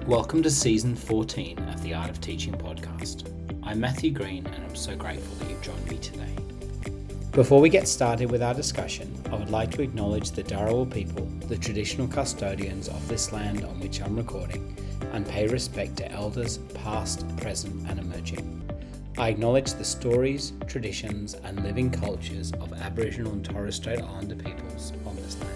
Welcome to Season 14 of the Art of Teaching podcast. I'm Matthew Green and I'm so grateful that you've joined me today. Before we get started with our discussion, I would like to acknowledge the Dharawal people, the traditional custodians of this land on which I'm recording, and pay respect to elders past, present and emerging. I acknowledge the stories, traditions and living cultures of Aboriginal and Torres Strait Islander peoples on this land.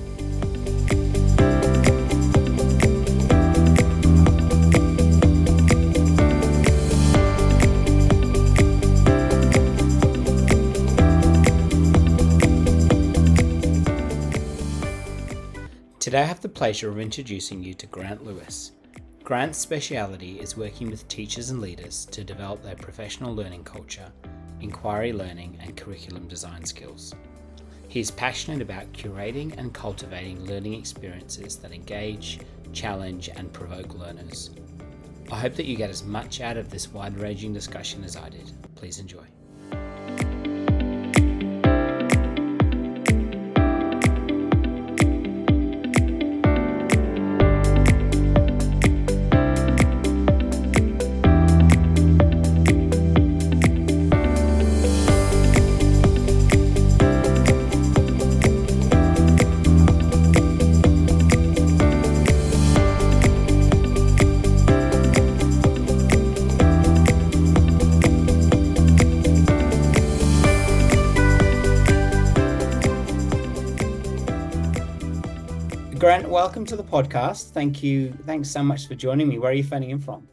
Today I have the pleasure of introducing you to Grant Lewis. Grant's speciality is working with teachers and leaders to develop their professional learning culture, inquiry learning and curriculum design skills. He is passionate about curating and cultivating learning experiences that engage, challenge and provoke learners. I hope that you get as much out of this wide-ranging discussion as I did. Please enjoy. Grant, welcome to the podcast. Thank you. Thanks so much for joining me. Where are you phoning in from?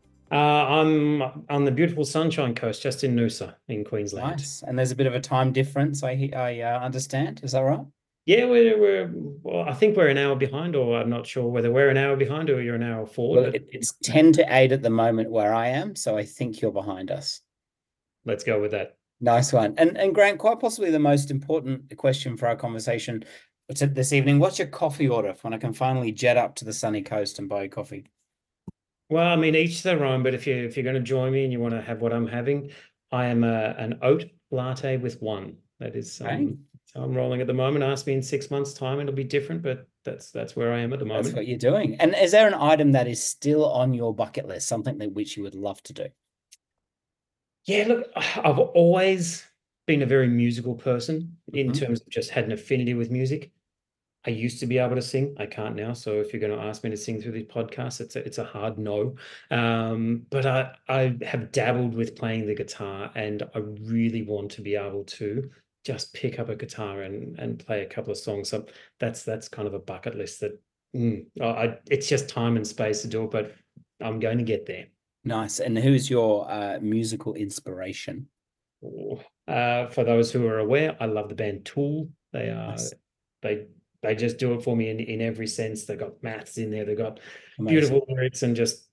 I'm on the beautiful Sunshine Coast, just in Noosa in Queensland. Nice. And there's a bit of a time difference, I understand. Is that right? Yeah, well, I think we're an hour behind, or I'm not sure whether we're an hour behind or you're an hour forward. Well, it's 10 to 8 at the moment where I am, so I think you're behind us. Let's go with that. Nice one. And Grant, quite possibly the most important question for our conversation this evening, what's your coffee order when I can finally jet up to the sunny coast and buy coffee? Well, I mean, each their own, but if you're going to join me and you want to have what I'm having, I am an oat latte with one. That is so I'm rolling at the moment. Ask me in 6 months' time, it'll be different, but that's where I am at the moment. That's what you're doing. And is there an item that is still on your bucket list, something that which you would love to do? Yeah, look, I've always been a very musical person in terms of just had an affinity with music. I used to be able to sing. I can't now. So if you're going to ask me to sing through these podcasts, it's a hard no. But I have dabbled with playing the guitar, and I really want to be able to just pick up a guitar and play a couple of songs. So that's kind of a bucket list that it's just time and space to do it, but I'm going to get there. Nice. And who's your musical inspiration? For those who are aware, I love the band Tool. They are nice. They just do it for me in every sense. They've got maths in there. They've got beautiful lyrics and just,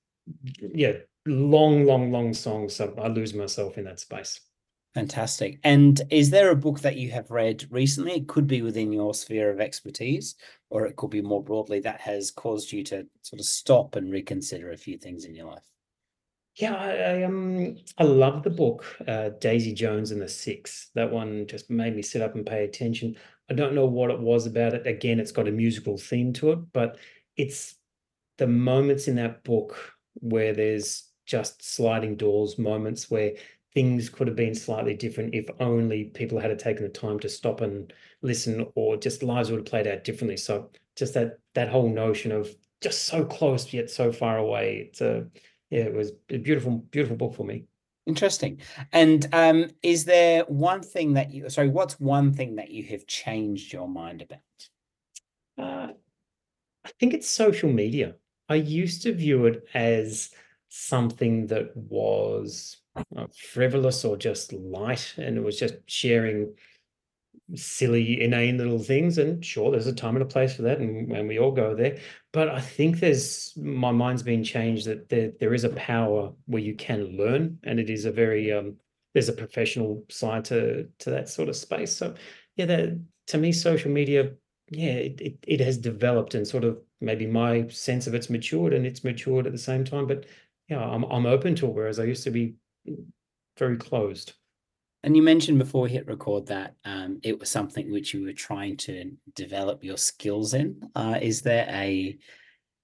long songs. So I lose myself in that space. Fantastic. And is there a book that you have read recently? It could be within your sphere of expertise, or it could be more broadly that has caused you to sort of stop and reconsider a few things in your life. Yeah, I love the book, Daisy Jones and the Six. That one just made me sit up and pay attention. I don't know what it was about it. Again, it's got a musical theme to it, but it's the moments in that book where there's just sliding doors, moments where things could have been slightly different if only people had taken the time to stop and listen, or just lives would have played out differently. So just that whole notion of just so close yet so far away. It was a beautiful book for me. Interesting. And is there one thing that what's one thing that you have changed your mind about? I think it's social media. I used to view it as something that was frivolous or just light, and it was just sharing silly, inane little things. And sure, there's a time and a place for that, and we all go there. But I think my mind's been changed that there is a power where you can learn, and it is a very there's a professional side to that sort of space. So yeah, to me, social media, it has developed, and sort of maybe my sense of it's matured, and it's matured at the same time. But I'm open to it, whereas I used to be very closed. And you mentioned before we hit record that it was something which you were trying to develop your skills in. Is there a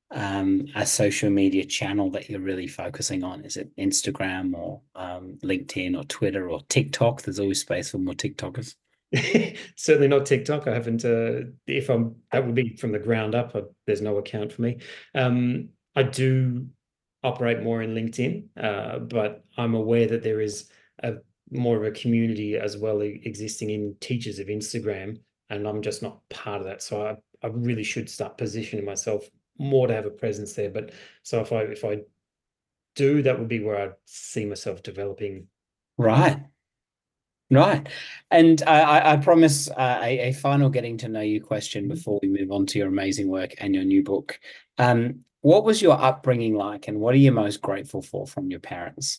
a social media channel that you're really focusing on? Is it Instagram or LinkedIn or Twitter or TikTok? There's always space for more TikTokers. Certainly not TikTok. I haven't, if I'm, that would be from the ground up. There's no account for me. I do operate more in LinkedIn, but I'm aware that there is a more of a community as well existing in teachers of Instagram, and I'm just not part of that. So I really should start positioning myself more to have a presence there. But so if I do, that would be where I see myself developing. Right. Right. And I promise a final getting to know you question before we move on to your amazing work and your new book. What was your upbringing like, and what are you most grateful for from your parents?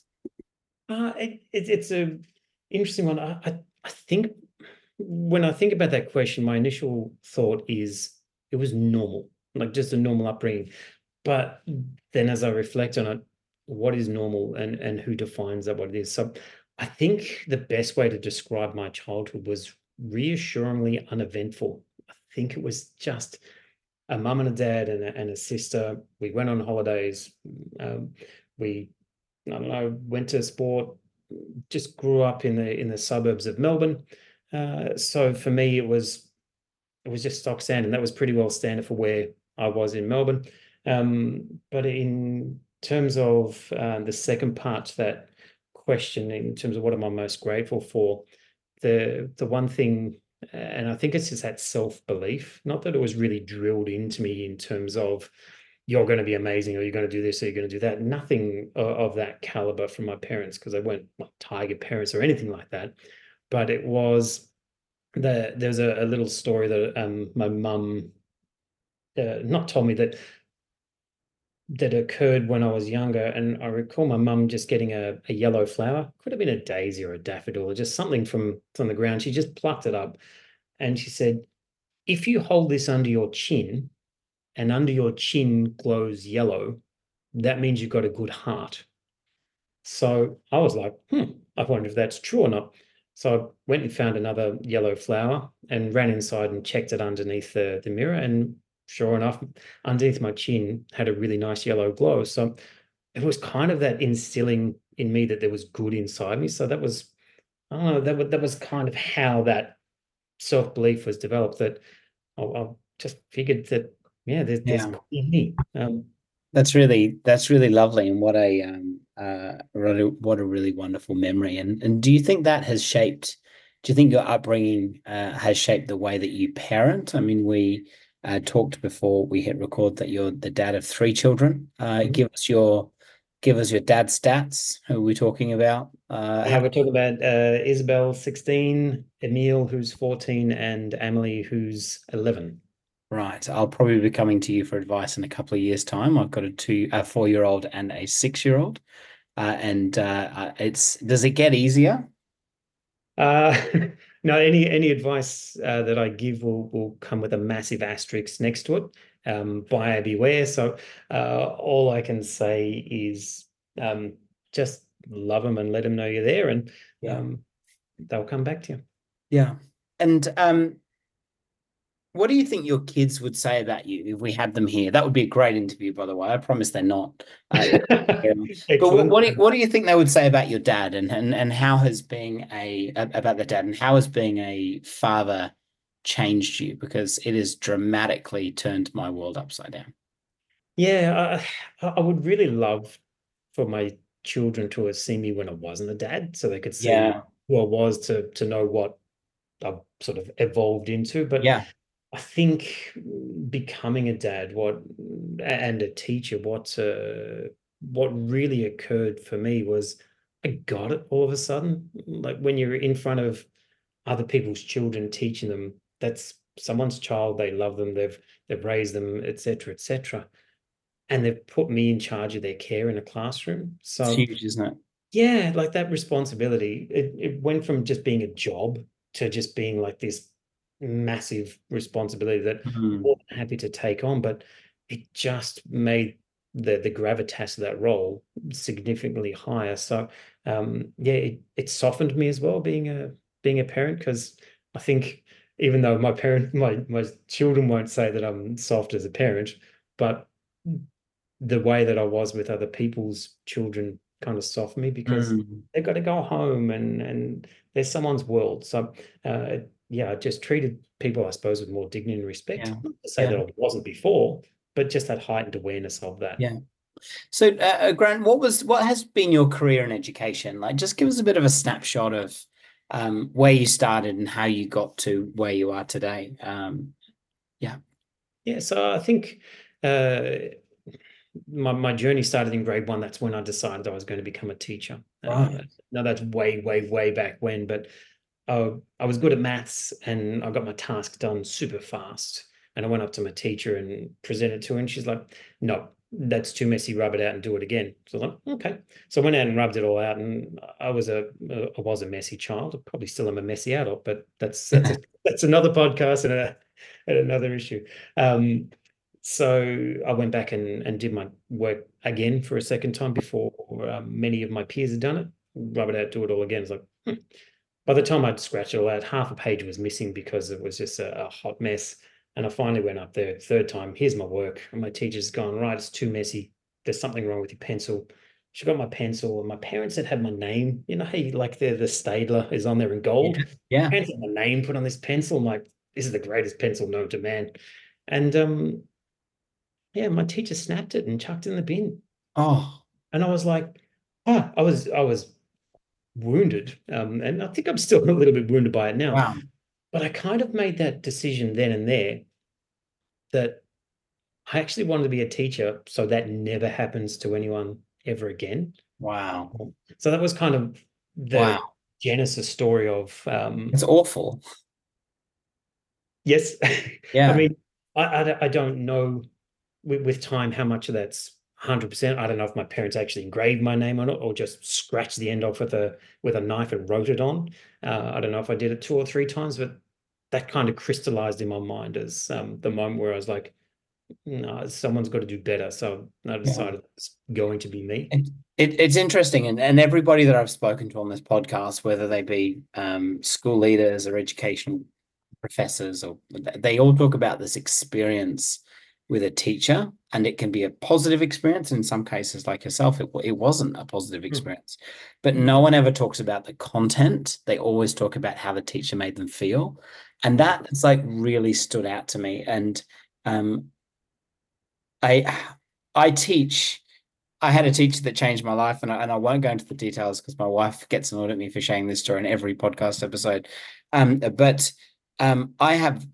It's a interesting one. I think when I think about that question, my initial thought is it was normal, like just a normal upbringing. But then as I reflect on it, what is normal and who defines that what it is? So I think the best way to describe my childhood was reassuringly uneventful. I think it was just a mum and a dad and a sister. We went on holidays. We I don't know, went to sport, just grew up in the suburbs of Melbourne. So for me, it was just stock standard, and that was pretty well standard for where I was in Melbourne. But in terms of the second part to that question, in terms of what am I most grateful for, the one thing, and I think it's just that self-belief, not that it was really drilled into me in terms of you're going to be amazing or you're going to do this or you're going to do that. Nothing of that caliber from my parents, because they weren't like tiger parents or anything like that. But it was there's a little story that my mum not told me that occurred when I was younger. And I recall my mum just getting a yellow flower, could have been a daisy or a daffodil or just something from the ground. She just plucked it up and she said, if you hold this under your chin and under your chin glows yellow, that means you've got a good heart. So I was like, I wonder if that's true or not. So I went and found another yellow flower and ran inside and checked it underneath the mirror. And sure enough, underneath my chin had a really nice yellow glow. So it was kind of that instilling in me that there was good inside me. So that was, I don't know, that was kind of how that self-belief was developed, that I just figured that, yeah, there's Yeah. good in me. That's really lovely, and what a really wonderful memory. And do you think that has shaped? Do you think your upbringing has shaped the way that you parent? I mean, we talked before we hit record that you're the dad of three children. Give us your dad stats. Who are we talking about? Yeah, we're talking about Isabel, 16, Emile, who's 14, and Emily, who's 11. Right. I'll probably be coming to you for advice in a couple of years' time. I've got a 4-year-old and a 6-year-old. And it's does it get easier? Uh, no, any advice that I give will come with a massive asterisk next to it. Buyer beware. So all I can say is just love them and let them know you're there, and Yeah. um, they'll come back to you. Yeah. And what do you think your kids would say about you if we had them here? That would be a great interview, by the way. I promise they're not. Yeah. But what, Excellent. what do you, what do you think they would say about your dad, and how has being about the dad, and how has being a father changed you? Because it has dramatically turned my world upside down. Yeah, I would really love for my children to have seen me when I wasn't a dad, so they could see Yeah. who I was, to know what I've sort of evolved into. But Yeah. I think becoming a dad, and a teacher, what really occurred for me was I got it all of a sudden. Like when you're in front of other people's children, teaching them, that's someone's child, they love them, they've raised them, etc., etc., and they've put me in charge of their care in a classroom. It's So huge, isn't it? yeah, like that responsibility, it went from just being a job to just being like this massive responsibility that I'm Mhm. more than happy to take on. But it just made the gravitas of that role significantly higher. So yeah, it softened me as well, being a parent, because I think even though my children won't say that I'm soft as a parent, but the way that I was with other people's children kind of softened me because Mm. they've got to go home and there's someone's world. So yeah, I just treated people, I suppose, with more dignity and respect. Yeah. Not to say Yeah. that I wasn't before, but just that heightened awareness of that. Yeah. So, Grant, what has been your career in education? Like, just give us a bit of a snapshot of where you started and how you got to where you are today. Yeah. Yeah, so I think my journey started in grade one. That's when I decided I was going to become a teacher. Right. Now that's way, way, way back when, but I was good at maths and I got my task done super fast. And I went up to my teacher and presented to her, and she's like, "No, that's too messy. Rub it out and do it again." So I was like, "Okay." So I went out and rubbed it all out, and I was a messy child. I probably still am a messy adult, but that's another podcast and another issue. Um, so I went back and did my work again for a second time before many of my peers had done it. Rub it out, do it all again. It's like, by the time I'd scratched it all out, half a page was missing because it was just a hot mess. And I finally went up there third time. Here's my work. And my teacher's gone, right, it's too messy. There's something wrong with your pencil. She got my pencil, and my parents had my name. You know how like the Staedtler is on there in Yeah. gold? Yeah. Parents had my name put on this pencil. I'm like, this is the greatest pencil known to man. And yeah, my teacher snapped it and chucked it in the bin. Oh, And I was like, oh, I was wounded. And I think I'm still a little bit wounded by it now. wow. But I kind of made that decision then and there that I actually wanted to be a teacher so that never happens to anyone ever again. Wow. So that was kind of the Wow. genesis story of It's awful. yes. I Yeah. mean, I don't know with time how much of that's 100%. I don't know if my parents actually engraved my name on it or just scratched the end off with a knife and wrote it on. I don't know if I did it 2 or 3 times, but that kind of crystallized in my mind as the moment where I was like, no, someone's got to do better. So I Yeah. decided it's going to be me. It's interesting, and everybody that I've spoken to on this podcast, whether they be school leaders or educational professors, or they all talk about this experience with a teacher, and it can be a positive experience. In some cases, like yourself, it wasn't a positive Hmm. experience, but no one ever talks about the content. They always talk about how the teacher made them feel, and Yeah. that has like really stood out to me. And um, I I teach. I had a teacher that changed my life, and I won't go into the details because my wife gets annoyed at me for sharing this story in every podcast episode. But I have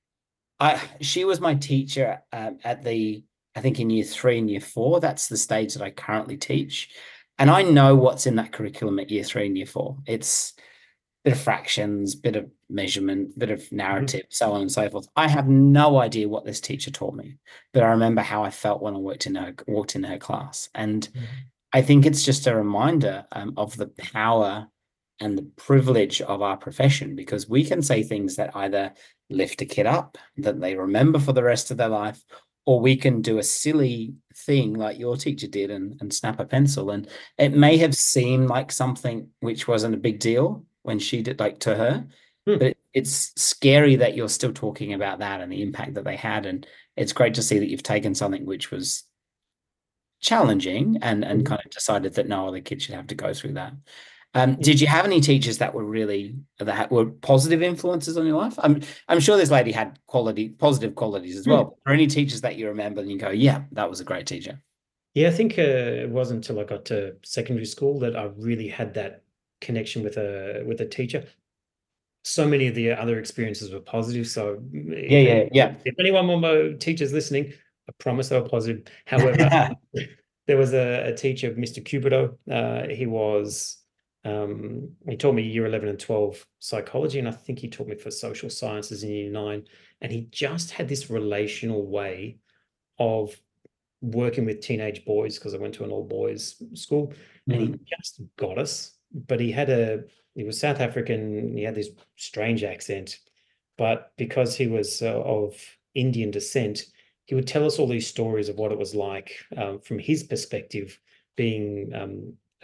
she was my teacher at I think in year three and year four. That's the stage that I currently teach, and I know what's in that curriculum at year three and year four. It's bit of fractions, bit of measurement, bit of Mhm. narrative, so on and so forth. I have no idea what this teacher taught me, but I remember how I felt when I walked in her class, and Mhm. I think it's just a reminder of the power and the privilege of our profession, because we can say things that either lift a kid up that they remember for the rest of their life, or we can do a silly thing like your teacher did and snap a pencil. And it may have seemed like something which wasn't a big deal when she did, like to her, Hmm. but it's scary that you're still talking about that and the impact that they had. And it's great to see that you've taken something which was challenging and Mhm. kind of decided that no other kid should have to go through that. Yeah. Did you have any teachers that were really that were positive influences on your life? I'm sure this lady had positive qualities as well. Hmm. But are there any teachers that you remember and you go, yeah, that was a great teacher? Yeah, I think it wasn't until I got to secondary school that I really had that connection with a teacher. So many of the other experiences were positive. So Yeah, yeah, yeah. if anyone of my teachers listening, I promise they were positive. However, there was a teacher, Mr. Cupido. He taught me year 11 and 12 psychology, and I think he taught me for social sciences in year nine. And he just had this relational way of working with teenage boys because I went to an all boys school, and he Mm, just got us. But he was South African. He had this strange accent, but because he was of Indian descent, he would tell us all these stories of what it was like from his perspective, being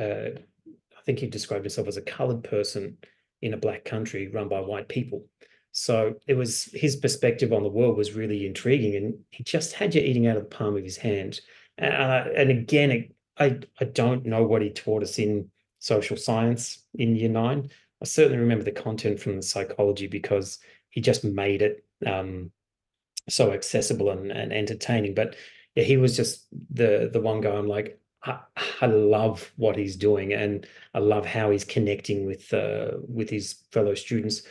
I think he described himself as a colored person in a black country run by white people. So it was his perspective on the world was really intriguing, and he just had you eating out of the palm of his hand. And again, I don't know what he taught us in social science in year nine. I certainly remember the content from the psychology because he just made it so accessible and entertaining. But yeah, he was just the one guy I'm like, I love what he's doing, and I love how he's connecting with his fellow students.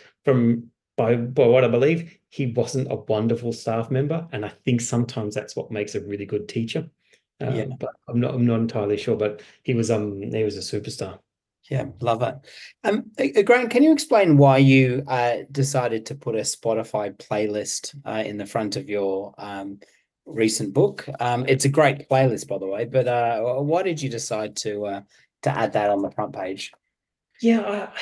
By what I believe, he wasn't a wonderful staff member, and I think sometimes that's what makes a really good teacher. Yeah. But I'm not entirely sure. But he was a superstar. Yeah, love it. Grant, can you explain why you decided to put a Spotify playlist in the front of your recent book? It's a great playlist, by the way, but why did you decide to add that on the front page? Yeah,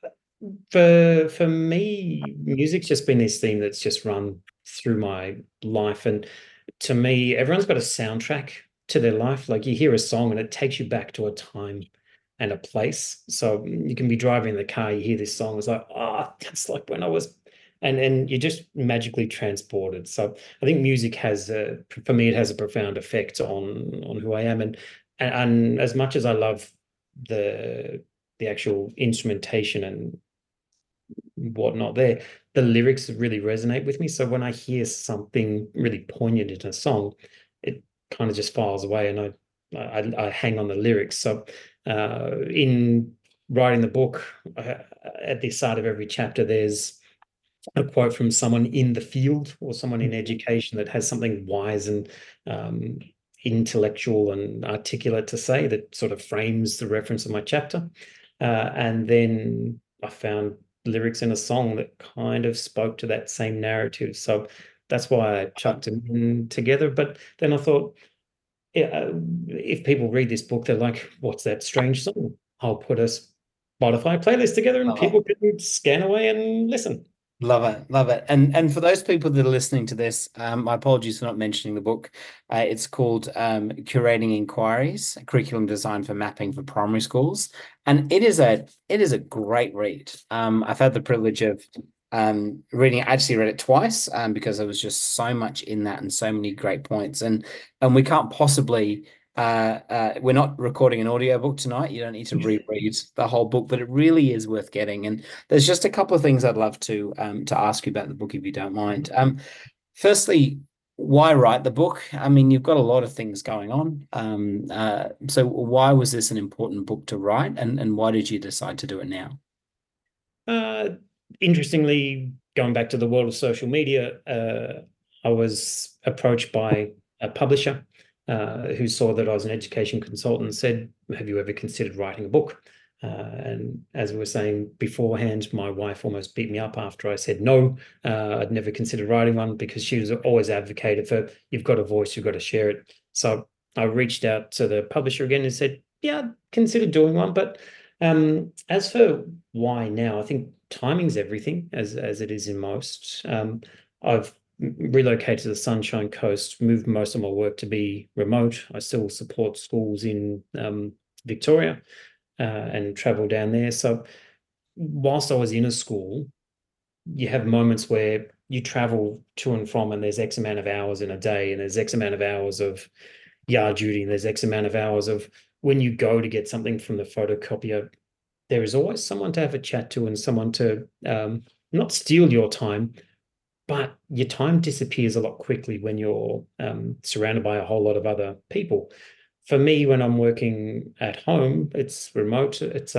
for me, music's just been this theme that's just run through my life. And to me, everyone's got a soundtrack to their life. Like you hear a song and it takes you back to a time and a place. So you can be driving in the car, you hear this song, it's like, oh, that's like when I was, and you're just magically transported. So I think music has for me, it has a profound effect on who I am. And as much as I love the the actual instrumentation and whatnot there, the lyrics really resonate with me. So when I hear something really poignant in a song, it kind of just files away, and I hang on the lyrics. So in writing the book, at the start of every chapter, there's a quote from someone in the field or someone in education that has something wise and um, intellectual and articulate to say that sort of frames the reference of my chapter. And then I found lyrics in a song that kind of spoke to that same narrative. So that's why I chucked them in together. But then I thought, yeah, if people read this book, they're like, what's that strange song? I'll put a Spotify playlist together and Love people can scan away and listen. Love it, love it. And for those people that are listening to this, my apologies for not mentioning the book. It's called Curating Inquiries: Curriculum Design for Mapping for Primary Schools, and it is a great read. I've had the privilege of reading it. I actually read it twice because there was just so much in that and so many great points. And we can't possibly we're not recording an audiobook tonight. You don't need to reread the whole book, but it really is worth getting. And there's just a couple of things I'd love to ask you about the book, if you don't mind. Firstly, why write the book? I mean, you've got a lot of things going on. So why was this an important book to write, and why did you decide to do it now? Uh, Interestingly, going back to the world of social media, I was approached by a publisher who saw that I was an education consultant and said, have you ever considered writing a book? And as we were saying beforehand, my wife almost beat me up after I said no. I'd never considered writing one because she was always advocated for, you've got a voice, you've got to share it. So I reached out to the publisher again and said, yeah, I'd consider doing one. But as for why now, I think timing's everything, as it is in most. I've relocated to the Sunshine Coast, moved most of my work to be remote. I still support schools in Victoria and travel down there. So whilst I was in a school, you have moments where you travel to and from, and there's X amount of hours in a day, and there's X amount of hours of yard duty, and there's X amount of hours of when you go to get something from the photocopier, there is always someone to have a chat to and someone to not steal your time, but your time disappears a lot quickly when you're surrounded by a whole lot of other people. For me, when I'm working at home, it's remote. It's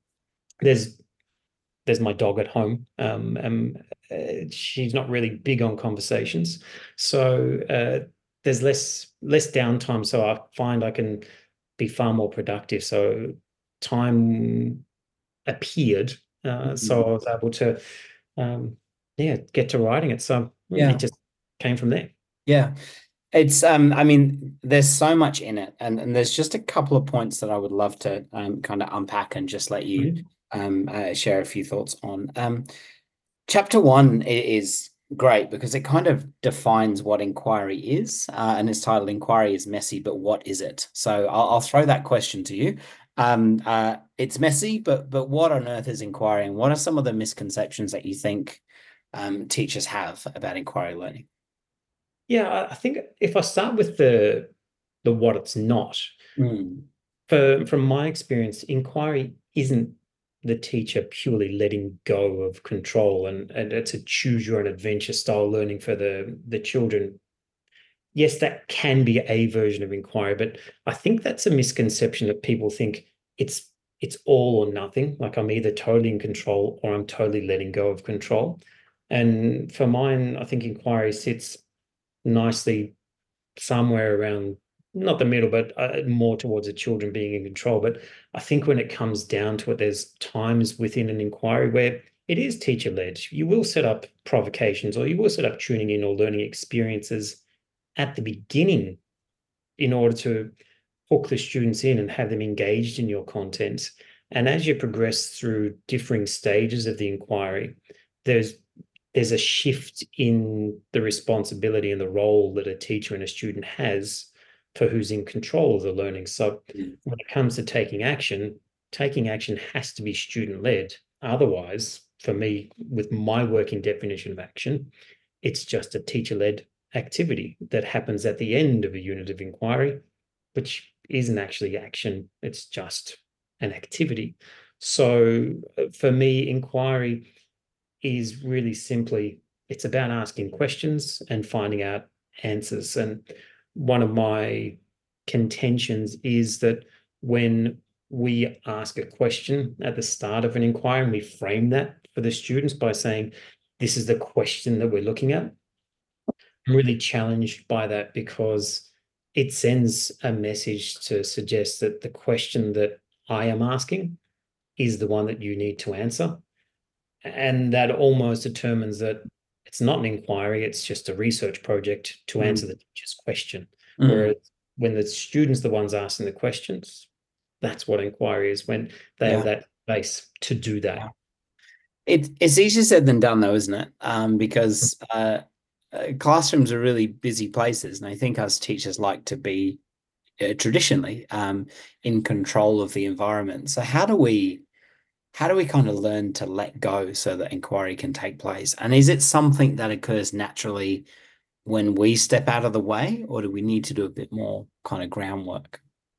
there's my dog at home. She's not really big on conversations, so there's less downtime. So I find I can be far more productive. So time appeared, so I was able to, get to writing it. So Yeah. it just came from there. Yeah. It's I mean, there's so much in it, and there's just a couple of points that I would love to kind of unpack and just let you share a few thoughts on. Chapter one is great because it kind of defines what inquiry is, and its title "Inquiry is Messy, but what is it?" So I'll throw that question to you. It's messy, but what on earth is inquiry, and what are some of the misconceptions that you think teachers have about inquiry learning? Yeah, I think if I start with the what it's not, Mm. from my experience, inquiry isn't the teacher purely letting go of control, and it's a choose your own adventure style learning for the children. Yes, that can be a version of inquiry, but I think that's a misconception that people think it's it's all or nothing. Like I'm either totally in control or I'm totally letting go of control. And for mine, I think inquiry sits nicely somewhere around not the middle, but more towards the children being in control. But I think when it comes down to it, there's times within an inquiry where it is teacher led. You will set up provocations or you will set up tuning in or learning experiences at the beginning in order to hook the students in and have them engaged in your content. And as you progress through differing stages of the inquiry, there's there's a shift in the responsibility and the role that a teacher and a student has for who's in control of the learning. So when it comes to taking action has to be student-led. Otherwise, for me, with my working definition of action, it's just a teacher-led activity that happens at the end of a unit of inquiry, which isn't actually action, it's just an activity. So for me, inquiry is really simply it's about asking questions and finding out answers. And one of my contentions is that when we ask a question at the start of an inquiry and we frame that for the students by saying, this is the question that we're looking at, I'm really challenged by that because it sends a message to suggest that the question that I am asking is the one that you need to answer. And that almost determines that it's not an inquiry, it's just a research project to answer the teacher's question. Mm. Whereas when the student's the ones asking the questions, that's what inquiry is, when they have Yeah. that space to do that. It's easier said than done, though, isn't it? Because classrooms are really busy places, and I think us teachers like to be traditionally in control of the environment. So how do we kind of learn to let go so that inquiry can take place? And is it something that occurs naturally when we step out of the way, or do we need to do a bit more kind of groundwork?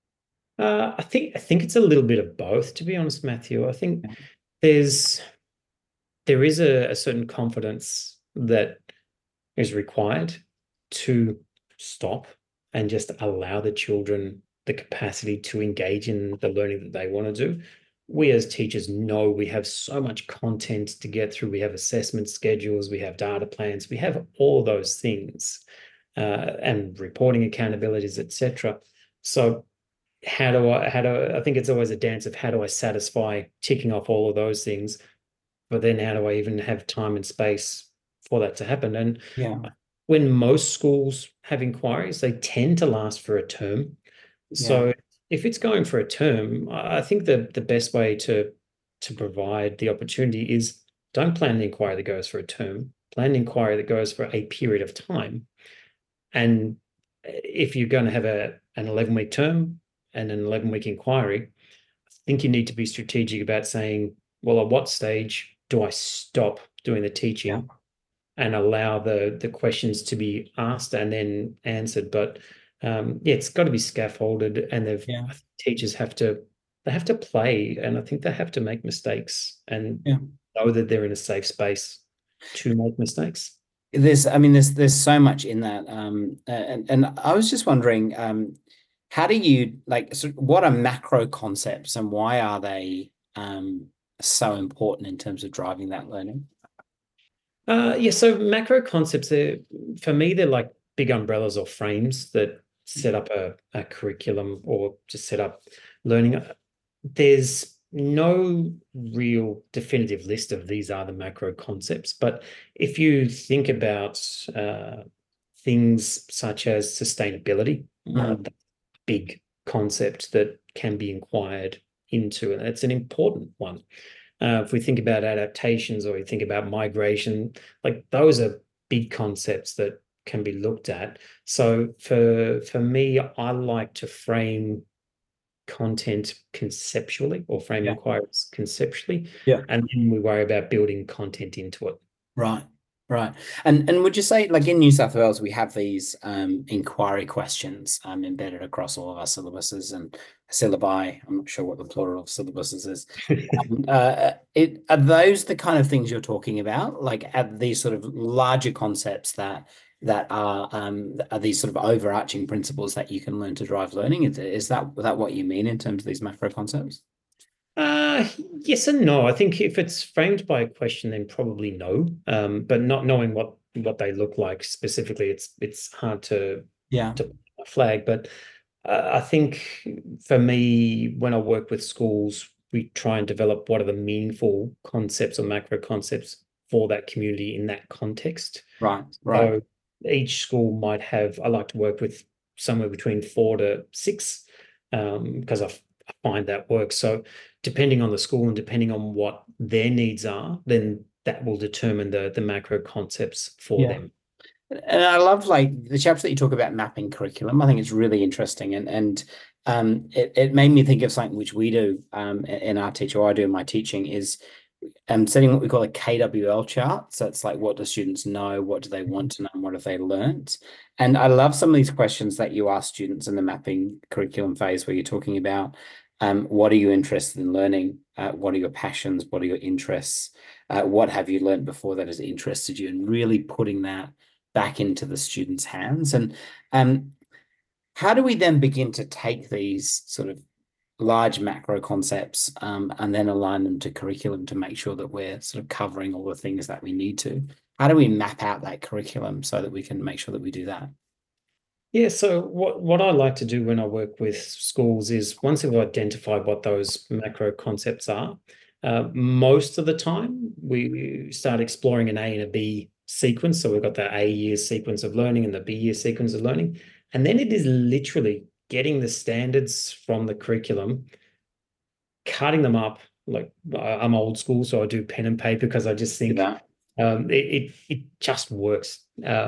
I think it's a little bit of both, to be honest, Matthew. I think there's there is a certain confidence that is required to stop and just allow the children the capacity to engage in the learning that they want to do. We as teachers know we have so much content to get through. We have assessment schedules, we have data plans, we have all those things, and reporting accountabilities, etc. So I think it's always a dance of how do I satisfy ticking off all of those things, but then how do I even have time and space for that to happen? And Yeah. when most schools have inquiries, they tend to last for a term. Yeah. So if it's going for a term, I think the best way to provide the opportunity is don't plan the inquiry that goes for a term, plan the inquiry that goes for a period of time. And if you're going to have an 11-week term and an 11-week inquiry, I think you need to be strategic about saying, well, at what stage do I stop doing the Yeah. teaching and allow the questions to be asked and then answered? But yeah, it's got to be scaffolded, and Yeah. teachers have to play, and I think they have to make mistakes and Yeah. know that they're in a safe space to make mistakes. I mean, there's so much in that. And I was just wondering, how do you like, so what are macro concepts and why are they so important in terms of driving that learning? Yeah, so macro concepts, for me, they're like big umbrellas or frames that set up a curriculum or just set up learning. There's no real definitive list of these are the macro concepts, but if you think about things such as sustainability, Mm. that's a big concept that can be inquired into, and it's an important one. If we think about adaptations or we think about migration, like those are big concepts that can be looked at. So for me, I like to frame content conceptually or frame Yeah. inquiries conceptually, Yeah. and then we worry about building content into it. Right. Right. And would you say, like in New South Wales, we have these inquiry questions embedded across all of our syllabuses and syllabi. I'm not sure what the plural of syllabuses is. Are those the kind of things you're talking about? Like at these sort of larger concepts that are these sort of overarching principles that you can learn to drive learning? Is that what you mean in terms of these macro concepts? Uh, yes and no. I think if it's framed by a question, then probably no. But not knowing what they look like specifically, it's hard Yeah. to flag. But I think for me, when I work with schools, we try and develop what are the meaningful concepts or macro concepts for that community in that context. Right. Right. So each school might have, I like to work with somewhere between 4 to 6, because I find that works. So depending on the school and depending on what their needs are, then that will determine the macro concepts for Yeah. them. And I love like the chapter that you talk about mapping curriculum. I think it's really interesting, and it made me think of something which we do in our teach, or I do in my teaching, is setting what we call a KWL chart. So it's like, what do students know? What do they want to know? And what have they learnt? And I love some of these questions that you ask students in the mapping curriculum phase, where you're talking about what are you interested in learning? What are your passions? What are your interests? What have you learned before that has interested you? And really putting that back into the students' hands. And um, how do we then begin to take these sort of large macro concepts and then align them to curriculum to make sure that we're sort of covering all the things that we need to? How do we map out that curriculum so that we can make sure that we do that? Yeah, so what I like to do when I work with schools is once we've identified what those macro concepts are, most of the time we start exploring an A and a B sequence. So we've got the A year sequence of learning and the B year sequence of learning. And then it is literally getting the standards from the curriculum, cutting them up. Like I'm old school, so I do pen and paper because I just Do think that. it just works.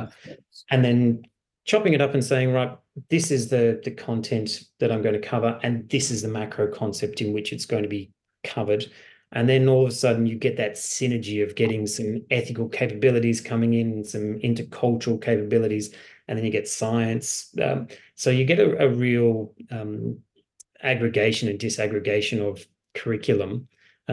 And then chopping it up and saying, right, this is the content that I'm going to cover, and this is the macro concept in which it's going to be covered. And then all of a sudden you get that synergy of getting some ethical capabilities coming in, some intercultural capabilities, and then you get science. So you get a real aggregation and disaggregation of curriculum.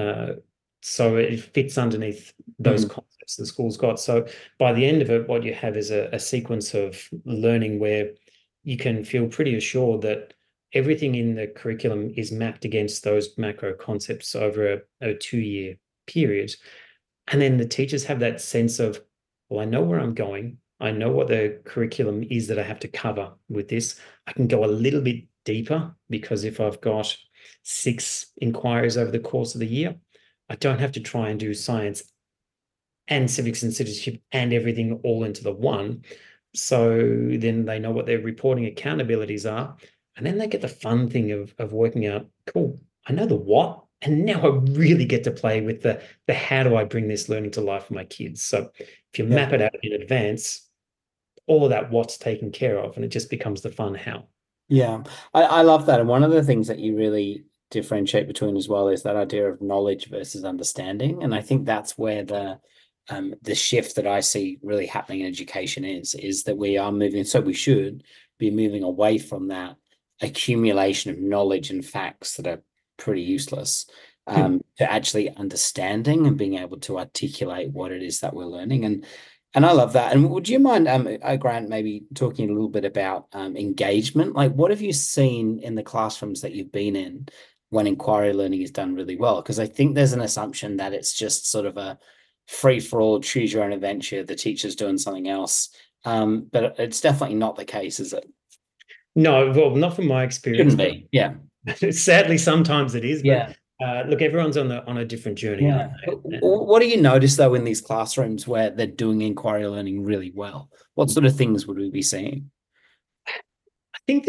So it fits underneath those Mhm. concepts the school's got. So by the end of it, what you have is a sequence of learning where you can feel pretty assured that everything in the curriculum is mapped against those macro concepts over a 2 year period. And then the teachers have that sense of, well, I know where I'm going. I know what the curriculum is that I have to cover with this. I can go a little bit deeper because if I've got 6 inquiries over the course of the year, I don't have to try and do science and civics and citizenship and everything all into the one. So then they know what their reporting accountabilities are. And then they get the fun thing of working out, cool, I know the what. And now I really get to play with the how do I bring this learning to life for my kids. So if you Yeah. map it out in advance, all of that what's taken care of, and it just becomes the fun how. Yeah, I love that. And one of the things that you really differentiate between as well is that idea of knowledge versus understanding. And I think that's where the shift that I see really happening in education is that we are moving, so we should be moving away from that accumulation of knowledge and facts that are pretty useless to actually understanding and being able to articulate what it is that we're learning. And I love that. And would you mind, Grant, maybe talking a little bit about engagement? Like, what have you seen in the classrooms that you've been in when inquiry learning is done really well? Because I think there's an assumption that it's just sort of a free for all, choose your own adventure. The teacher's doing something else, but it's definitely not the case, is it? No, well, not from my experience, Shouldn't but be. Yeah. sadly, sometimes it is. But Yeah. look, everyone's on a different journey, aren't Yeah. they? And What do you notice though in these classrooms where they're doing inquiry learning really well? What sort of things would we be seeing? I think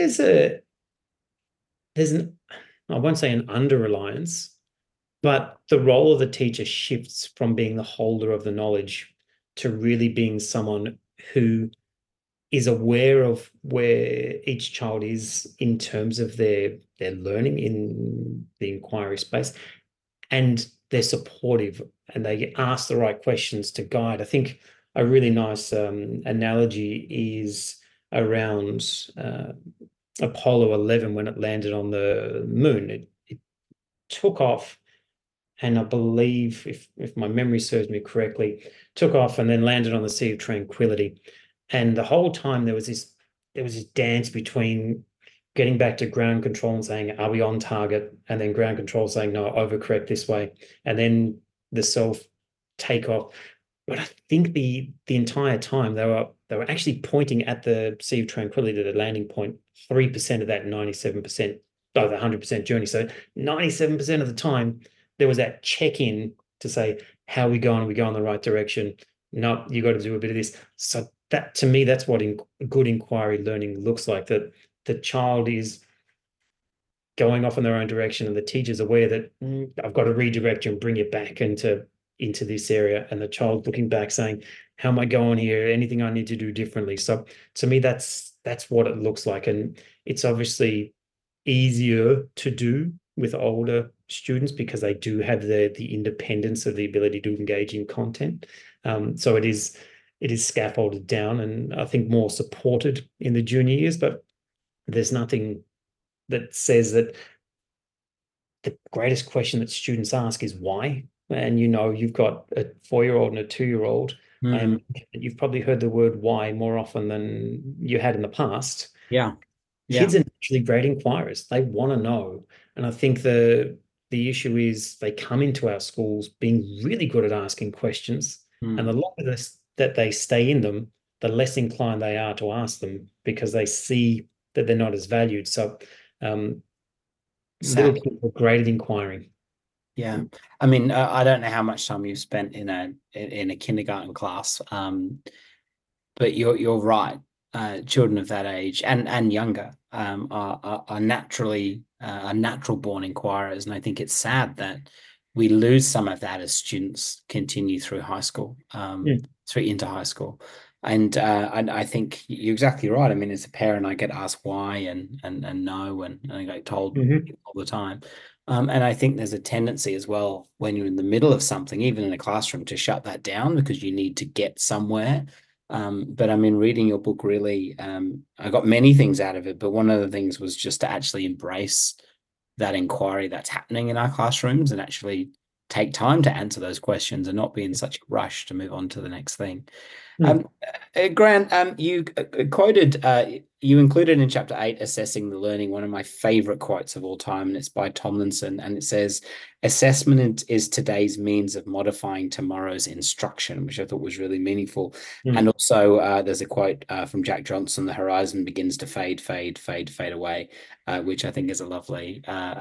there's an I won't say an under reliance, but the role of the teacher shifts from being the holder of the knowledge to really being someone who is aware of where each child is in terms of their learning in the inquiry space, and they're supportive and they ask the right questions to guide. I think a really nice analogy is around Apollo 11 when it landed on the moon. It took off, and I believe, if my memory serves me correctly, took off and then landed on the Sea of Tranquility. And the whole time there was this dance between getting back to ground control and saying, "Are we on target?" And then ground control saying, "No, overcorrect this way," and then the self takeoff. But I think the entire time they were actually pointing at the Sea of Tranquility, the landing point, 3% of that 97% of the 100% journey. So 97% of the time there was that check-in to say, how are we going? Are we going in the right direction? No, you got to do a bit of this. So that, to me, that's what good inquiry learning looks like, that the child is going off in their own direction and the teacher's aware that I've got to redirect you and bring you back into this area, and the child looking back saying, how am I going here? Anything I need to do differently? So to me, that's what it looks like. And it's obviously easier to do with older students because they do have the independence of the ability to engage in content. So it is scaffolded down, and I think more supported in the junior years, but there's nothing that says that the greatest question that students ask is why. And you've got a 4-year-old and a 2-year-old. Mm. You've probably heard the word why more often than you had in the past. Yeah. Yeah. Kids are naturally great inquirers. They want to know. And I think the issue is they come into our schools being really good at asking questions. Mm. And the longer that they stay in them, the less inclined they are to ask them because they see that they're not as valued. So little kids are great at inquiring. Yeah, I mean, I don't know how much time you've spent in a kindergarten class, but you're right. Children of that age and younger are naturally are natural born inquirers, and I think it's sad that we lose some of that as students continue through high school, through into high school. And I think you're exactly right. I mean, as a parent, I get asked why and no, and I get told all the time. And I think there's a tendency as well when you're in the middle of something, even in a classroom, to shut that down because you need to get somewhere. But I mean, reading your book really, I got many things out of it, but one of the things was just to actually embrace that inquiry that's happening in our classrooms and actually take time to answer those questions and not be in such a rush to move on to the next thing. Grant, you quoted, you included in chapter 8, Assessing the Learning, one of my favorite quotes of all time, and it's by Tomlinson. And it says, assessment is today's means of modifying tomorrow's instruction, which I thought was really meaningful. And also there's a quote from Jack Johnson, the horizon begins to fade, fade, fade, fade away, which I think is a lovely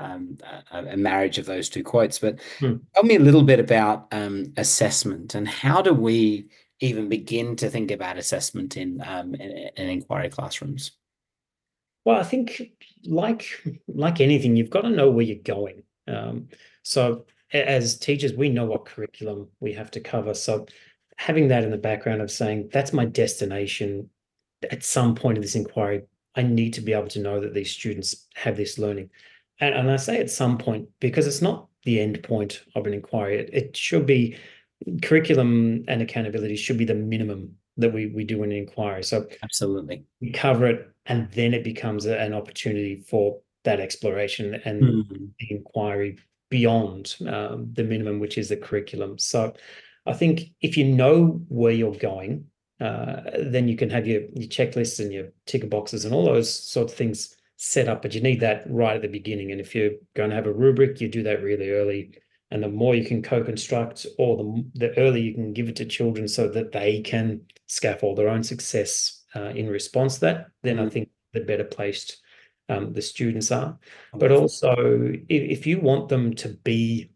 a marriage of those two quotes. But tell me a little bit about assessment and how do we even begin to think about assessment in inquiry classrooms? Well, I think like anything, you've got to know where you're going. So as teachers, we know what curriculum we have to cover. So having that in the background of saying, that's my destination at some point in this inquiry, I need to be able to know that these students have this learning. And I say at some point, because it's not the end point of an inquiry. It should be curriculum and accountability should be the minimum that we do in an inquiry. So absolutely, we cover it, and then it becomes an opportunity for that exploration and the inquiry beyond the minimum, which is the curriculum. So I think if you know where you're going, then you can have your checklists and your ticker boxes and all those sort of things set up, but you need that right at the beginning. And if you're going to have a rubric, you do that really early. And the more you can co-construct, or the earlier you can give it to children so that they can scaffold their own success in response to that, then I think the better placed the students are. But also, if you want them to be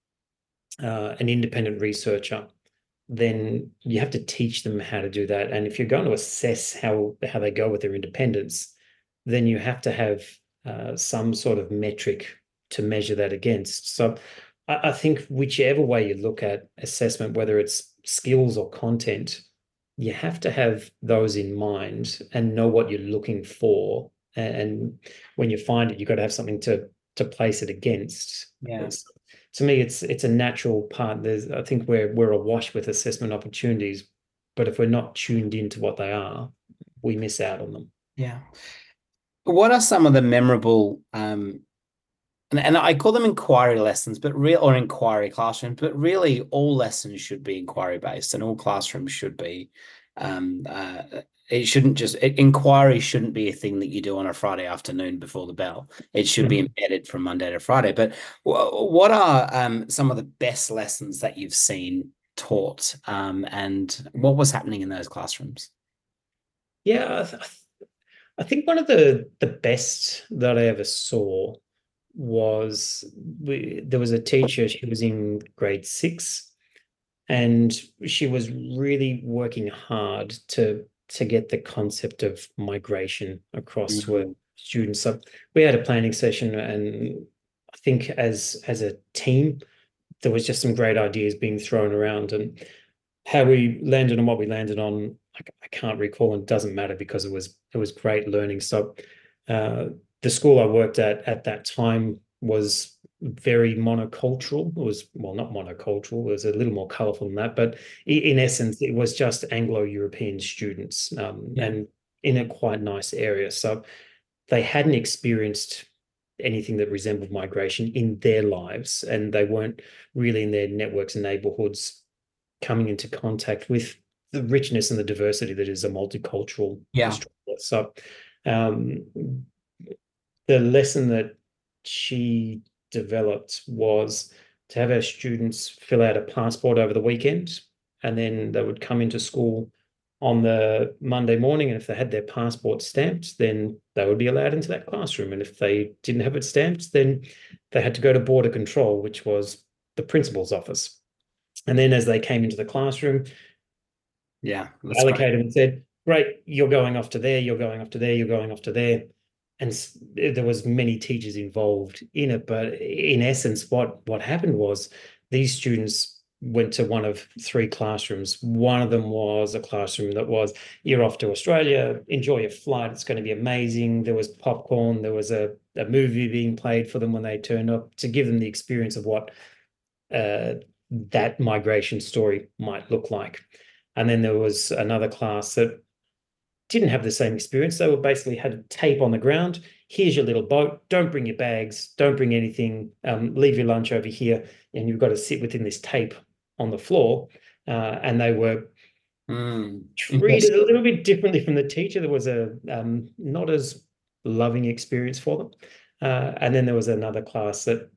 an independent researcher, then you have to teach them how to do that. And if you're going to assess how they go with their independence, then you have to have some sort of metric to measure that against. So I think whichever way you look at assessment, whether it's skills or content, you have to have those in mind and know what you're looking for. And when you find it, you've got to have something to place it against. Yes. To me, it's a natural part. I think we're awash with assessment opportunities, but if we're not tuned into what they are, we miss out on them. Yeah. What are some of the memorable and I call them inquiry lessons, but real or inquiry classrooms, but really all lessons should be inquiry based and all classrooms should be um uh it shouldn't just inquiry shouldn't be a thing that you do on a Friday afternoon before the bell. It should be Mhm. embedded from Monday to Friday. But what are some of the best lessons that you've seen taught and what was happening in those classrooms? Yeah, I think one of the best that I ever saw was there was a teacher, she was in grade 6, and she was really working hard to get the concept of migration across to her Mhm. students. So we had a planning session, and I think as a team, there was just some great ideas being thrown around, and how we landed on what we landed on, I can't recall, and it doesn't matter because it was great learning. So uh, the school I worked at that time was very monocultural. It was, well, not monocultural, it was a little more colorful than that, but in essence, it was just Anglo-European students, Yeah. and in a quite nice area. So they hadn't experienced anything that resembled migration in their lives, and they weren't really in their networks and neighborhoods coming into contact with the richness and the diversity that is a multicultural Yeah. Australia. So um, the lesson that she developed was to have our students fill out a passport over the weekend, and then they would come into school on the Monday morning, and if they had their passport stamped, then they would be allowed into that classroom. And if they didn't have it stamped, then they had to go to border control, which was the principal's office. And then as they came into the classroom, Yeah. That's great. allocated and said, "Great, you're going off to there, you're going off to there, you're going off to there." And there was many teachers involved in it, but in essence, what happened was these students went to one of 3 classrooms. One of them was a classroom that was, "You're off to Australia, enjoy your flight, it's going to be amazing." There was popcorn, there was a movie being played for them when they turned up to give them the experience of what uh, that migration story might look like. And then there was another class that didn't have the same experience. They were basically had a tape on the ground. "Here's your little boat. Don't bring your bags. Don't bring anything. Leave your lunch over here, and you've got to sit within this tape on the floor." And they were treated a Interesting. little bit differently from the teacher. There was a not as loving experience for them. And then there was another class that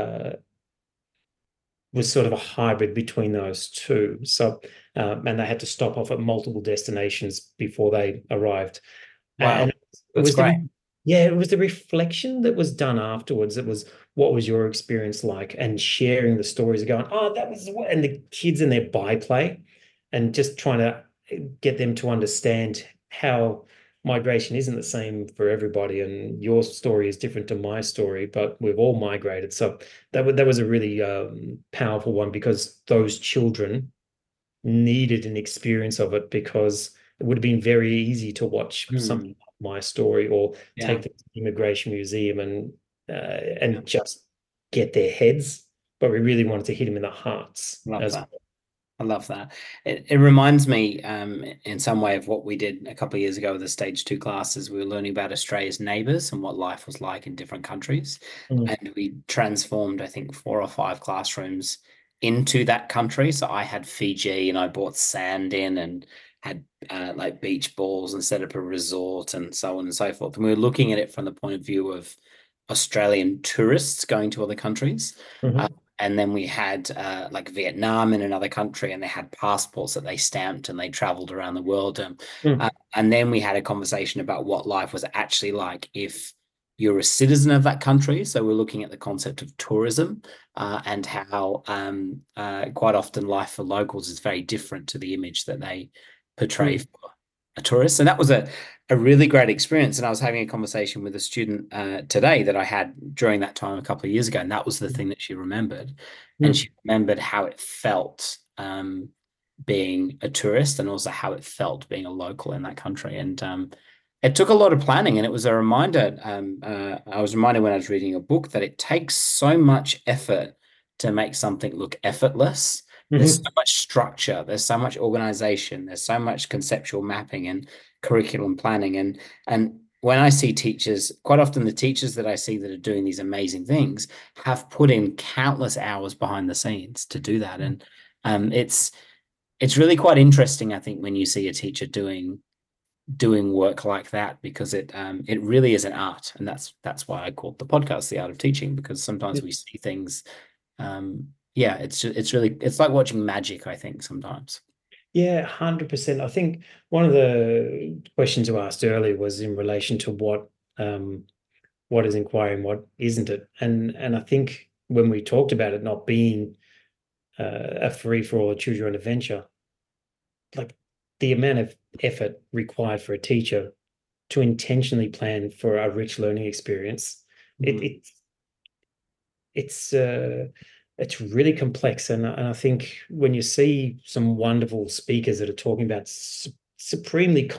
was sort of a hybrid between those two. So, and they had to stop off at multiple destinations before they arrived. And Wow. it That's was great. yeah, it was the reflection that was done afterwards. It was, what was your experience like, and sharing the stories, going, "Oh, that was what," and the kids in their byplay, and just trying to get them to understand how migration isn't the same for everybody, and your story is different to my story, but we've all migrated. So that was a really powerful one, because those children needed an experience of it, because it would have been very easy to watch something Hmm. like My Story, or Yeah. take them to the Immigration Museum Yeah. and just get their heads, but we really wanted to hit them in the hearts Love as that. I love that. It reminds me in some way of what we did a couple of years ago with the stage 2 classes. We were learning about Australia's neighbours and what life was like in different countries. well. And we transformed, I think, 4 or 5 classrooms into that country. So I had Fiji and I brought sand in and had like beach balls and set up a resort and so on and so forth. And we were looking at it from the point of view of Australian tourists going to other countries. Uh, Mhm. and then we had like Vietnam in another country, and they had passports that they stamped and they traveled around the world. Mm. And then we had a conversation about what life was actually like if you're a citizen of that country. So we're looking at the concept of tourism and how quite often life for locals is very different to the image that they portray Mm. for a tourist. And that was a really great experience. And I was having a conversation with a student today that I had during that time a couple of years ago, and that was the thing that she remembered. And Mm. she remembered how it felt being a tourist, and also how it felt being a local in that country. And it took a lot of planning, and it was a reminder. I was reminded when I was reading a book that it takes so much effort to make something look effortless, There's Mhm. so much structure, there's so much organization, there's so much conceptual mapping and curriculum planning. And when I see teachers, quite often the teachers that I see that are doing these amazing things have put in countless hours behind the scenes to do that. And it's really quite interesting, I think, when you see a teacher doing work like that, because it really is an art. And that's why I called the podcast The Art of Teaching, because sometimes we see things yeah, it's really, it's like watching magic, I think, sometimes. Yeah, 100%. I think one of the questions you asked earlier was in relation to what is inquiry and what isn't it. And I think when we talked about it not being a free for all, choose your own adventure, like the amount of effort required for a teacher to intentionally plan for a rich learning experience, it, Mm. it it's it's really complex. And I think when you see some wonderful speakers that are talking about supremely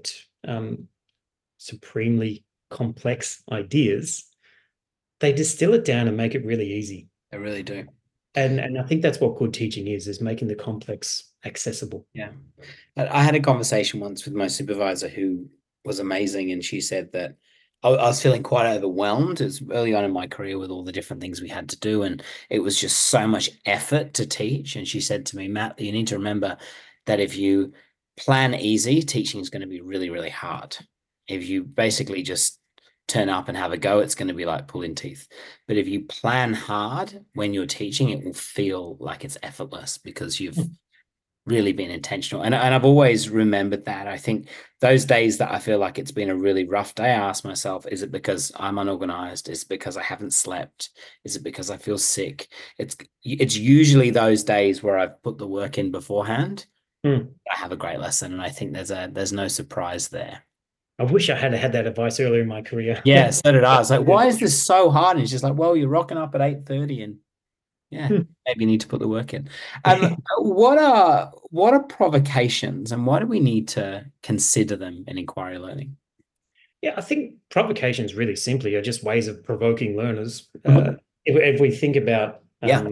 supremely complex ideas, they distill it down and make it really easy. I really do. And I think that's what good teaching is making the complex accessible. Yeah. I had a conversation once with my supervisor who was amazing, and she said that I was feeling quite overwhelmed. It's early on in my career with all the different things we had to do, and it was just so much effort to teach. And she said to me, Matt, you need to remember that if you plan easy, teaching is going to be really, really hard. If you basically just turn up and have a go, it's going to be like pulling teeth. But if you plan hard when you're teaching, it will feel like it's effortless because you've really been intentional. And I've always remembered that. I think those days that I feel like it's been a really rough day, I ask myself, is it because I'm unorganized? Is it because I haven't slept? Is it because I feel sick? It's usually those days where I've put the work in beforehand. Hmm. I have a great lesson, and I think there's no surprise there. I wish I had had that advice earlier in my career. Yeah, so did I. I was like, why is this so hard? And it's just like, well, you're rocking up at 8:30 and yeah, maybe you need to put the work in. What are provocations, and why do we need to consider them in inquiry learning? Yeah, I think provocations really simply are just ways of provoking learners. Mhm. If we think about Yeah.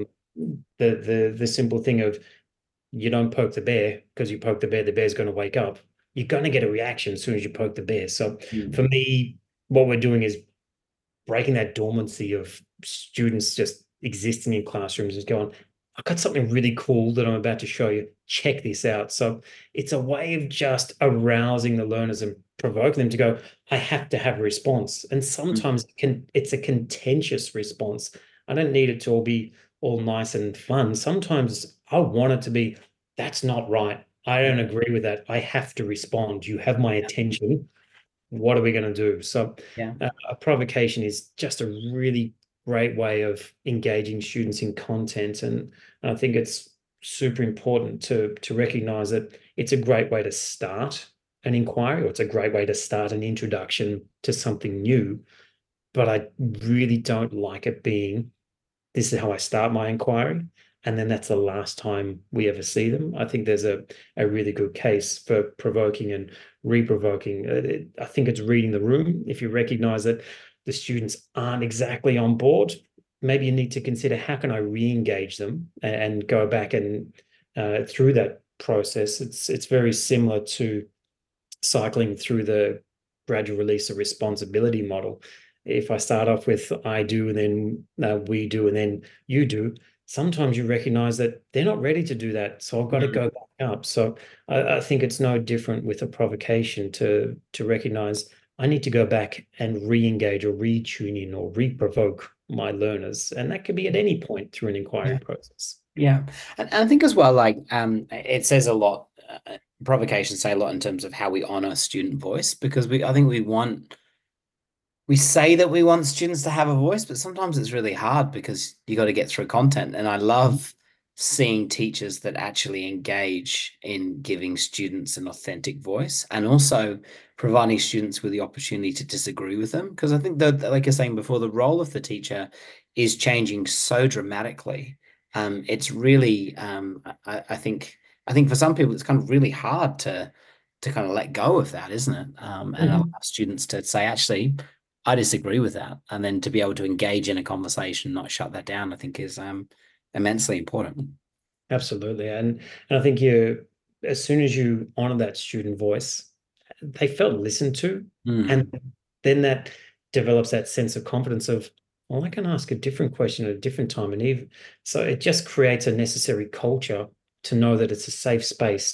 the simple thing of you don't poke the bear because you poke the bear's going to wake up. You're going to get a reaction as soon as you poke the bear. So for Mm. me, what we're doing is breaking that dormancy of students just existing in classrooms and going, I've got something really cool that I'm about to show you. Check this out. So it's a way of just arousing the learners and provoking them to go, I have to have a response. And Mm. sometimes it's a contentious response. I don't need it to all be all nice and fun. Sometimes I want it to be, that's not right. I Yeah. don't agree with that. I have to respond. You have my attention. What are we going to do? So, Yeah. a provocation is just a really great way of engaging students in content, and I think it's super important to recognize that it's a great way to start an inquiry, or it's a great way to start an introduction to something new. But I really don't like it being, this is how I start my inquiry. And then that's the last time we ever see them. I think there's a really good case for provoking and reprovoking. I think it's reading the room. If you recognize that the students aren't exactly on board, maybe you need to consider how can I re-engage them and go back and through that process. It's very similar to cycling through the gradual release of responsibility model. If I start off with I do and then we do and then you do, sometimes you recognize that they're not ready to do that. So I've got to Mm. go back up. So I think it's no different with a provocation to recognize I need to go back and re-engage or retune in or re-provoke my learners. And that could be at any point through an inquiry Yeah. process. Yeah. And I think as well, like it says a lot, provocations say a lot in terms of how we honor student voice, because I think we say that we want students to have a voice, but sometimes it's really hard because you got to get through content. And I love seeing teachers that actually engage in giving students an authentic voice and also providing students with the opportunity to disagree with them. Because I think that, like you're saying before, the role of the teacher is changing so dramatically. It's really, I think for some people, it's kind of really hard to kind of let go of that, isn't it? And allow Mhm. students to say, actually, I disagree with that. And then to be able to engage in a conversation, not shut that down, I think is immensely important. Absolutely. And I think you, as soon as you honor that student voice, they felt listened to. And Mm. then that develops that sense of confidence of, well, I can ask a different question at a different time. And even so it just creates a necessary culture to know that it's a safe space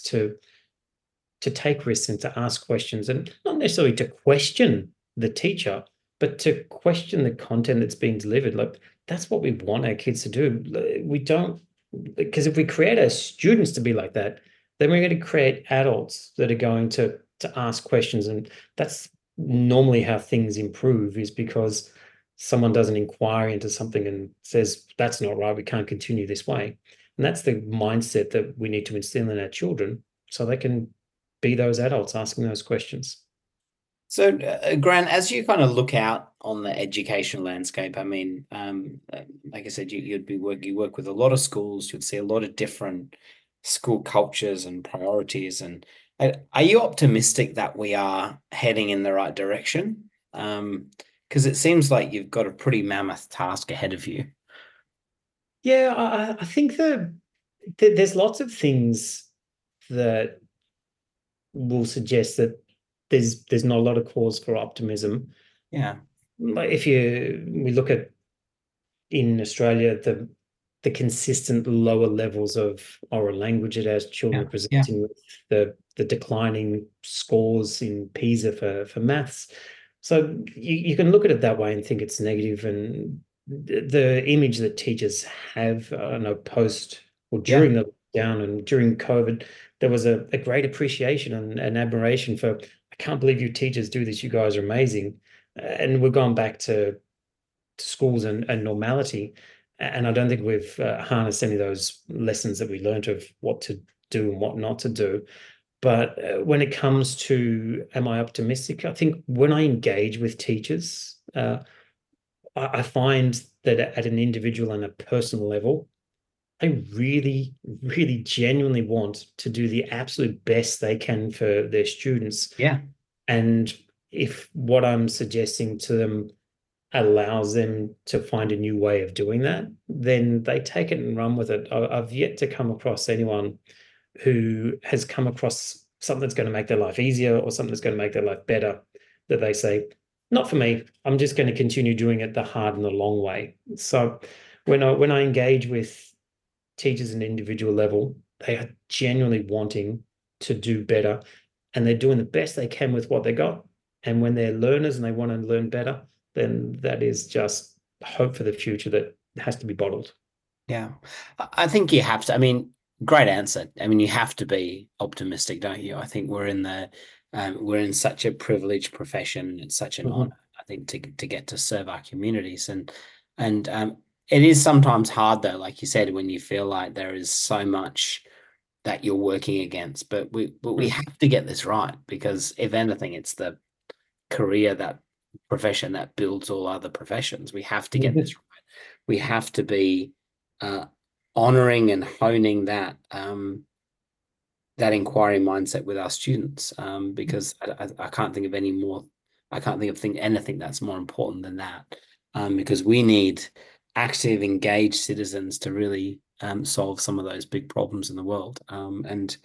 to take risks and to ask questions, and not necessarily to question the teacher, but to question the content that's being delivered. Like that's what we want our kids to do. We don't, because if we create our students to be like that, then we're going to create adults that are going to ask questions, and that's normally how things improve, is because someone does an inquiry into something and says that's not right, we can't continue this way. And that's the mindset that we need to instill in our children so they can be those adults asking those questions. So, Grant, as you kind of look out on the education landscape, I mean, like I said, you work with a lot of schools. You'd see a lot of different school cultures and priorities. And are you optimistic that we are heading in the right direction? Because it seems like you've got a pretty mammoth task ahead of you. Yeah, I think that there's lots of things that will suggest that there's not a lot of cause for optimism. Yeah, Like if we look at in Australia the consistent lower levels of oral language that our children yeah, are yeah, presenting with, the declining scores in PISA for maths. So you can look at it that way and think it's negative. And the image that teachers have, I know post or yeah, during the lockdown and during COVID, there was a great appreciation and admiration for, I can't believe you teachers do this. You guys are amazing. And we're going back to schools and normality. And I don't think we've harnessed any of those lessons that we learned of what to do and what not to do. But when it comes to, am I optimistic? I think when I engage with teachers, I find that at an individual and a personal level, they really, really genuinely want to do the absolute best they can for their students. yeah, And if what I'm suggesting to them allows them to find a new way of doing that, then they take it and run with it. I've yet to come across anyone who has come across something that's going to make their life easier or something that's going to make their life better that they say, not for me. I'm just going to continue doing it the hard and the long way. So when I engage with teachers at an individual level, they are genuinely wanting to do better and they're doing the best they can with what they got. And when they're learners and they want to learn better, then that is just hope for the future that has to be bottled. yeah. I think you have to. I mean, great answer. I mean, you have to be optimistic, don't you? I think we're in such a privileged profession. It's such an Mhm. honor, I think, to get to serve our communities, and it is sometimes hard though, like you said, when you feel like there is so much that you're working against. But we Mm. have to get this right because if anything, it's the career that profession that builds all other professions. We have to get this Mhm. right. We have to be uh, honoring and honing that inquiry mindset with our students because I can't think of any more. I can't think anything that's more important than that because we need active, engaged citizens to really solve some of those big problems in the world. And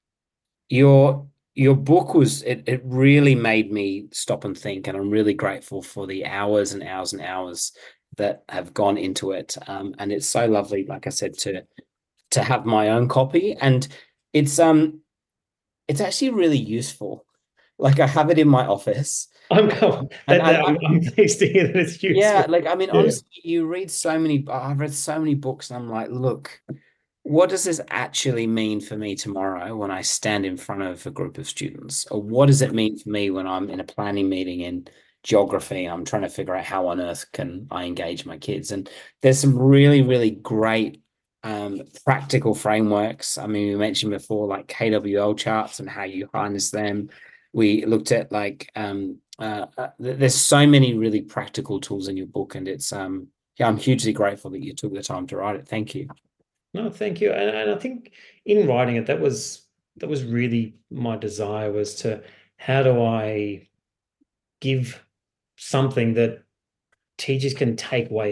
your book it really made me stop and think, and I'm really grateful for the hours and hours and hours that have gone into it. And it's so lovely, like I said, to have my own copy, and it's um it's actually really useful. Like I have it in my office, I'm and I'm pleased to hear that it's yeah, useful. like I mean, Yeah. honestly, you read so many. I've read so many books, and I'm like, look, what does this actually mean for me tomorrow when I stand in front of a group of students? Or what does it mean for me when I'm in a planning meeting in geography? I'm trying to figure out how on earth can I engage my kids? And there's some really, really great practical frameworks. I mean, we mentioned before like KWL charts and how you harness them. We looked at like there's so many really practical tools in your book, and it's yeah, I'm hugely grateful that you took the time to write it. Thank you. No, thank you. And I think in writing it, that was really my desire, was to, how do I give something that teachers can take away and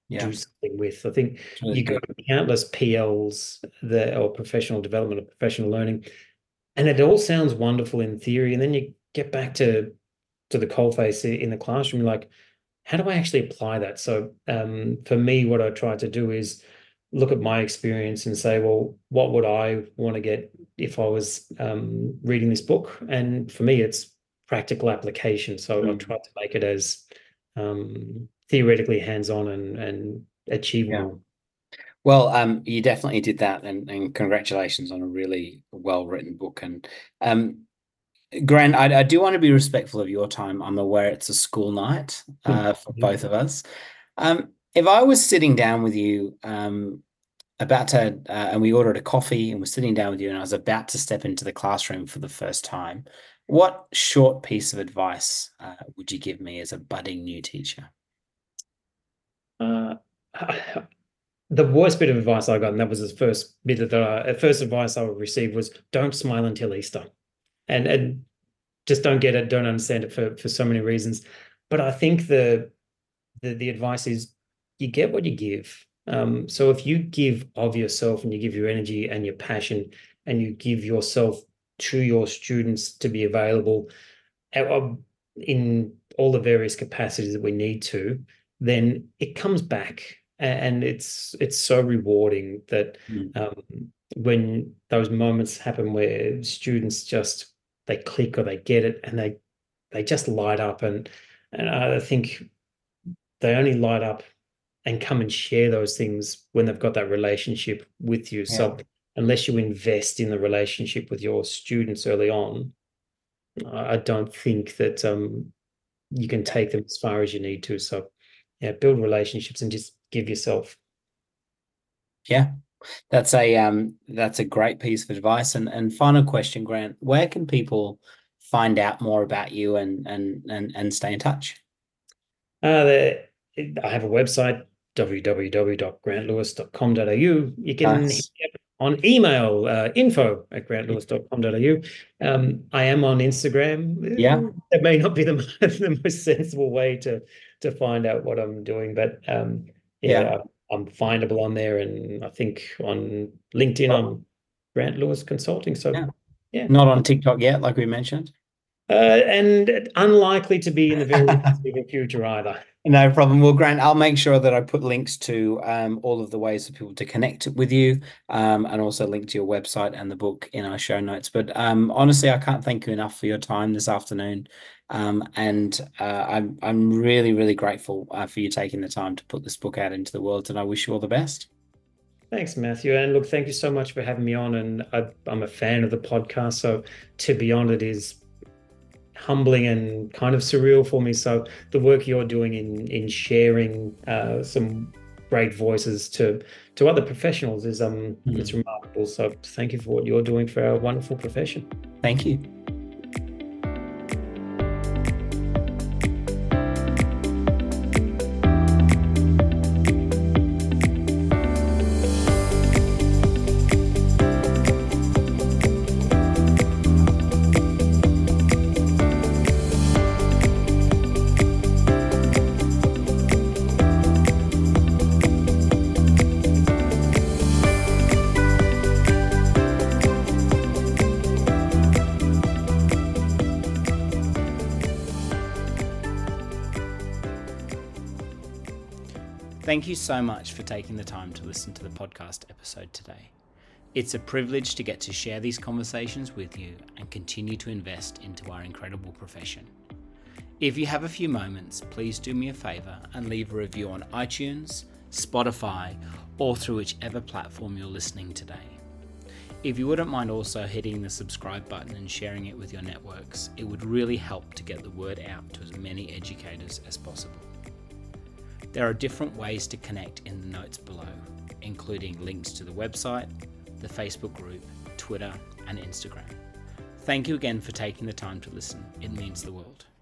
do something with. I think really you go good. to countless PLs or professional development or professional learning, and it all sounds wonderful in theory. And then you get back to the coalface in the classroom, like, how do I actually apply that? So for me, what I try to do is look at my experience and say, well, what would I want to get if I was reading this book? And for me, it's practical application. So I try to make it as theoretically hands-on and achievable. Well, you definitely did that, and congratulations on a really well-written book. And Grant, I do want to be respectful of your time. I'm aware it's a school night for both of us. If I was sitting down with you, about to, and we ordered a coffee and we're sitting down with you, and I was about to step into the classroom for the first time, what short piece of advice would you give me as a budding new teacher? The worst bit of advice I got, and that was the first bit of the first advice I received, was don't smile until Easter, and just don't get it, don't understand it for so many reasons. But I think the advice is you get what you give. So if you give of yourself and you give your energy and your passion and you give yourself to your students to be available in all the various capacities that we need to, then it comes back. And it's so rewarding that when those moments happen where students just they click or they get it and they just light up, and I think they only light up and come and share those things when they've got that relationship with you. So unless you invest in the relationship with your students early on, I don't think that you can take them as far as you need to. So yeah, build relationships and just give yourself. Yeah, that's a great piece of advice. And final question, Grant, where can people find out more about you and stay in touch? I have a website, www.grantlewis.com.au. You can hit me up on email, info@grantlewis.com.au. I am on Instagram. Yeah. It may not be the most sensible way to find out what I'm doing, but Yeah. I'm findable on there, and I think on LinkedIn I'm Grant Lewis Consulting. So yeah. Not on TikTok yet, like we mentioned. And unlikely to be in the very near future either. No problem. Well, Grant, I'll make sure that I put links to all of the ways for people to connect with you, and also link to your website and the book in our show notes. But honestly, I can't thank you enough for your time this afternoon. And I'm really, really grateful for you taking the time to put this book out into the world, and I wish you all the best. Thanks, Matthew. And look, thank you so much for having me on. And I'm a fan of the podcast. So to be on it is humbling and kind of surreal for me. So the work you're doing in sharing some great voices to other professionals is it's remarkable. So thank you for what you're doing for our wonderful profession. Thank you. Thank you so much for taking the time to listen to the podcast episode today. It's a privilege to get to share these conversations with you and continue to invest into our incredible profession. If you have a few moments, please do me a favor and leave a review on iTunes, Spotify, or through whichever platform you're listening today. If you wouldn't mind also hitting the subscribe button and sharing it with your networks, it would really help to get the word out to as many educators as possible. There are different ways to connect in the notes below, including links to the website, the Facebook group, Twitter, and Instagram. Thank you again for taking the time to listen. It means the world.